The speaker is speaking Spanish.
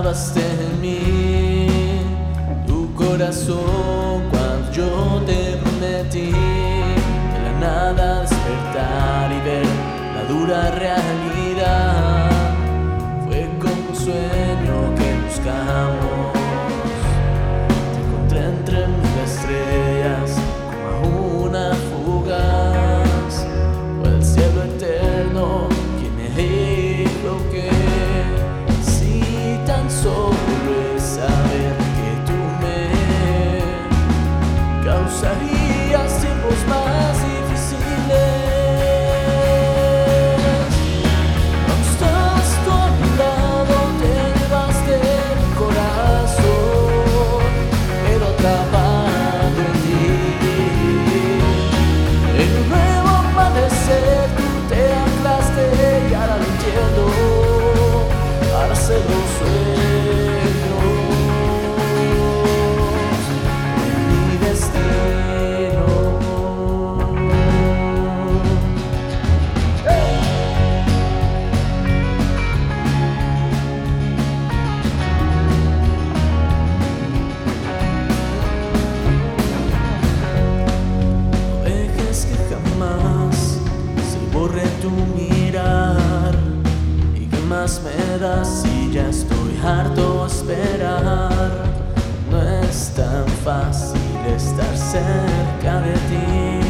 hablaste en mí, tu corazón cuando yo te prometí de la nada despertar y ver la dura realidad. Fue como un sueño que buscamos, te encontré entre mil estrellas como una fugaz. Fue el cielo eterno quien me dijo que si tan solo es saber que tú me causarías tiempos más difíciles. Cuando estás con mi lado te llevaste mi corazón, pero atrapado en ti. En un nuevo amanecer tú te anclaste y ahora lo entiendo, para ser los sueños de mi destino. No dejes que jamás se borre tu mirar. ¿Y qué más me das si ya estoy harto de esperar? No es tan fácil estar cerca de ti.